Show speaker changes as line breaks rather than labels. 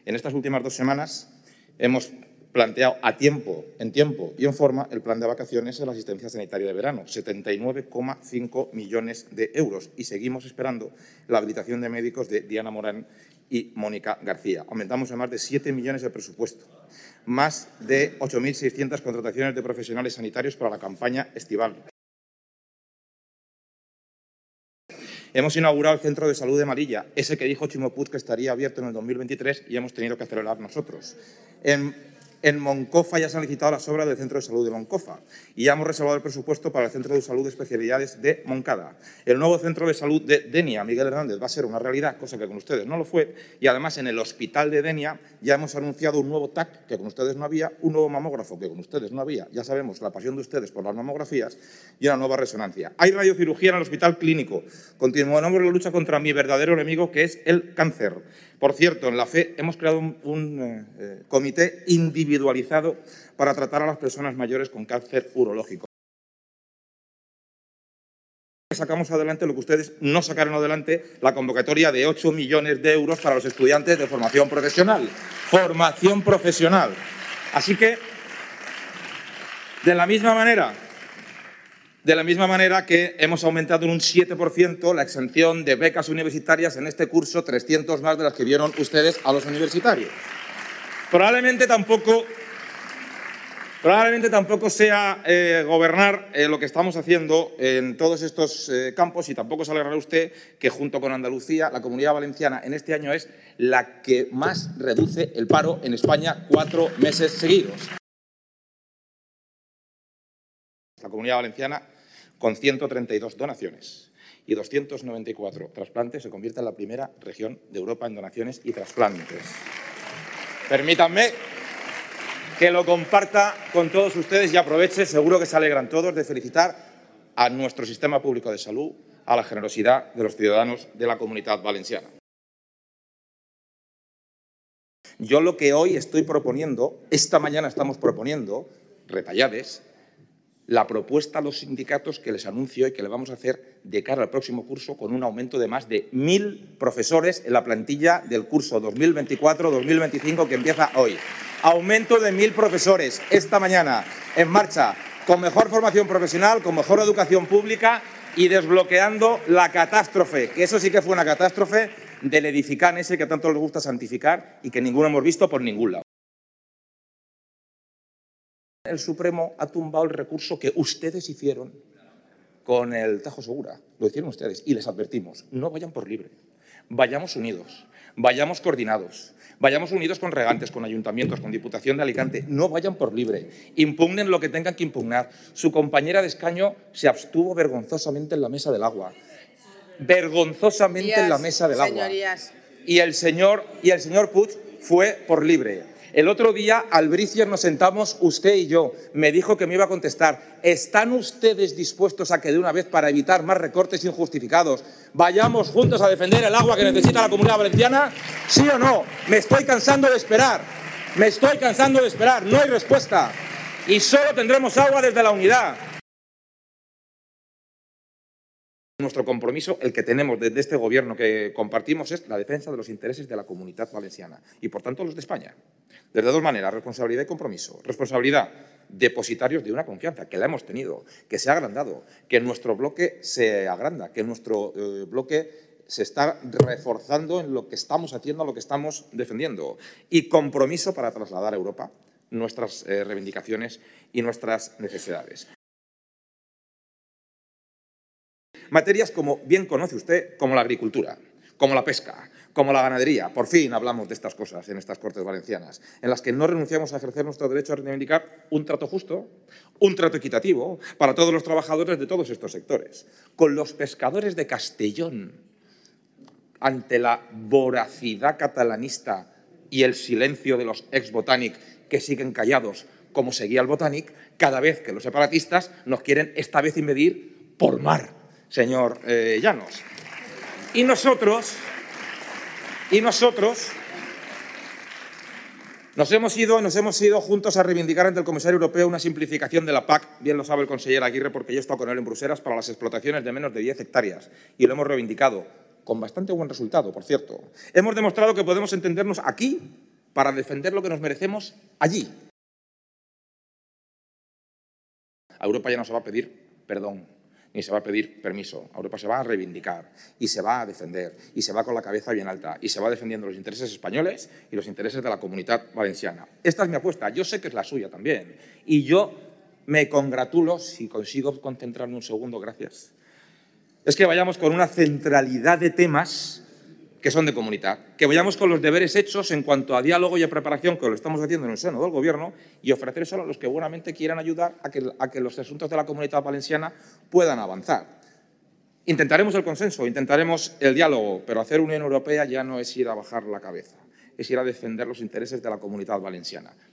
En estas últimas 2 semanas hemos planteado en tiempo y en forma el plan de vacaciones en la asistencia sanitaria de verano, 79,5 millones de euros. Y seguimos esperando la habilitación de médicos de Diana Morán y Mónica García. Aumentamos a más de 7 millones de presupuesto, más de 8.600 contrataciones de profesionales sanitarios para la campaña estival. Hemos inaugurado el Centro de Salud de Melilla, ese que dijo Chimo Puig que estaría abierto en el 2023 y hemos tenido que acelerar nosotros. En Moncofa ya se han licitado las obras del Centro de Salud de Moncofa y ya hemos reservado el presupuesto para el Centro de Salud de Especialidades de Moncada. El nuevo Centro de Salud de Denia, Miguel Hernández, va a ser una realidad, cosa que con ustedes no lo fue, y además en el Hospital de Denia ya hemos anunciado un nuevo TAC, que con ustedes no había, un nuevo mamógrafo, que con ustedes no había, ya sabemos la pasión de ustedes por las mamografías, y una nueva resonancia. Hay radiocirugía en el Hospital Clínico. Continuamos la lucha contra mi verdadero enemigo, que es el cáncer. Por cierto, en la FE hemos creado un comité individualizado para tratar a las personas mayores con cáncer urológico. Sacamos adelante lo que ustedes no sacaron adelante, la convocatoria de 8 millones de euros para los estudiantes de formación profesional. Formación profesional. Así que, de la misma manera que hemos aumentado en un 7% la exención de becas universitarias en este curso, 300 más de las que dieron ustedes a los universitarios. Probablemente tampoco sea gobernar lo que estamos haciendo en todos estos campos, y tampoco se alegrará usted que junto con Andalucía, la Comunidad Valenciana en este año es la que más reduce el paro en España 4 meses seguidos. La Comunidad Valenciana, con 132 donaciones y 294 trasplantes, se convierte en la primera región de Europa en donaciones y trasplantes. Permítanme que lo comparta con todos ustedes y aproveche, seguro que se alegran todos, de felicitar a nuestro sistema público de salud, a la generosidad de los ciudadanos de la Comunidad Valenciana. Yo lo que hoy estoy proponiendo, esta mañana estamos proponiendo, retallades, la propuesta a los sindicatos que les anuncio y que le vamos a hacer de cara al próximo curso con un aumento de más de 1.000 profesores en la plantilla del curso 2024-2025 que empieza hoy. Aumento de 1.000 profesores esta mañana en marcha, con mejor formación profesional, con mejor educación pública y desbloqueando la catástrofe, que eso sí que fue una catástrofe del edificán ese que tanto les gusta santificar y que ninguno hemos visto por ningún lado. El Supremo ha tumbado el recurso que ustedes hicieron con el Tajo Segura. Lo hicieron ustedes y les advertimos, no vayan por libre, vayamos unidos, vayamos coordinados, vayamos unidos con regantes, con ayuntamientos, con Diputación de Alicante, no vayan por libre, impugnen lo que tengan que impugnar. Su compañera de escaño se abstuvo vergonzosamente en la mesa del agua. Vergonzosamente en la mesa del agua. Y el señor Puig fue por libre. El otro día, albricias, nos sentamos usted y yo. Me dijo que me iba a contestar. ¿Están ustedes dispuestos a que de una vez, para evitar más recortes injustificados, vayamos juntos a defender el agua que necesita la Comunidad Valenciana? ¿Sí o no? Me estoy cansando de esperar. Me estoy cansando de esperar. No hay respuesta. Y solo tendremos agua desde la unidad. Nuestro compromiso, el que tenemos desde este Gobierno que compartimos, es la defensa de los intereses de la Comunidad Valenciana y, por tanto, los de España. Desde 2 maneras, responsabilidad y compromiso. Responsabilidad, depositarios de una confianza, que la hemos tenido, que se ha agrandado, que nuestro bloque se agranda, que nuestro bloque se está reforzando en lo que estamos haciendo, en lo que estamos defendiendo. Y compromiso para trasladar a Europa nuestras reivindicaciones y nuestras necesidades. Materias, como bien conoce usted, como la agricultura, como la pesca, como la ganadería. Por fin hablamos de estas cosas en estas Cortes Valencianas, en las que no renunciamos a ejercer nuestro derecho a reivindicar un trato justo, un trato equitativo para todos los trabajadores de todos estos sectores. Con los pescadores de Castellón, ante la voracidad catalanista y el silencio de los ex-Botànic que siguen callados como seguía el Botànic, cada vez que los separatistas nos quieren esta vez invadir por mar, señor Llanos. Y nosotros nos hemos ido juntos a reivindicar ante el comisario europeo una simplificación de la PAC, bien lo sabe el conseller Aguirre porque yo he estado con él en Bruselas, para las explotaciones de menos de 10 hectáreas y lo hemos reivindicado con bastante buen resultado, por cierto. Hemos demostrado que podemos entendernos aquí para defender lo que nos merecemos allí. A Europa ya no se va a pedir perdón, ni se va a pedir permiso. A Europa se va a reivindicar y se va a defender y se va con la cabeza bien alta y se va defendiendo los intereses españoles y los intereses de la Comunitat Valenciana. Esta es mi apuesta. Yo sé que es la suya también. Y yo me congratulo, si consigo concentrarme un segundo, gracias, es que vayamos con una centralidad de temas que son de comunidad, que vayamos con los deberes hechos en cuanto a diálogo y a preparación, que lo estamos haciendo en el seno del Gobierno, y ofrecer solo a los que buenamente quieran ayudar a que los asuntos de la Comunitat Valenciana puedan avanzar. Intentaremos el consenso, intentaremos el diálogo, pero hacer Unión Europea ya no es ir a bajar la cabeza, es ir a defender los intereses de la Comunitat Valenciana.